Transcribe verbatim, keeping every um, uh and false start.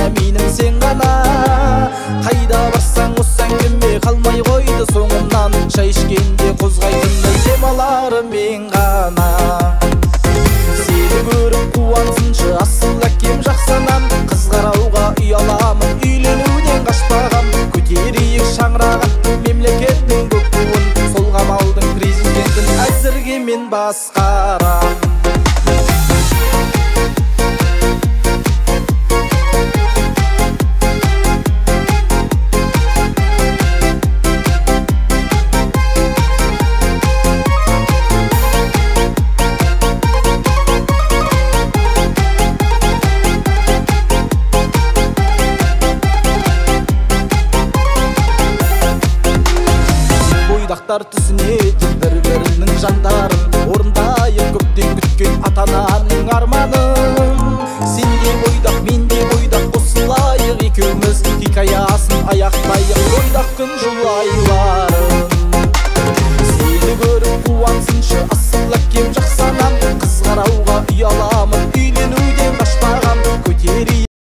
менің сен ғана. Қайда барсаң осы әңгіме қалмай қойды соңымнан. Шай ішкенде қозғайтындай демаларым мен ғана. Сені көріп қуансыншы асыл әкем жақсы анам. Қыз қарауға ұяламын, үйленуден қашпағам. Көтерейік шаңырақ атты мемлекеттің көк туын. Сол қамалдың президентін әзірге мен басқарам. Бойдақтар түсінетін бір-бірінің жандарын, орындайық көптен күткен ата-ананың арманын. Сен де бойдақ, мен де бойдақ, қосылайық екеуміз, хикаясын аяқтайық, бойдақ күн жолайық.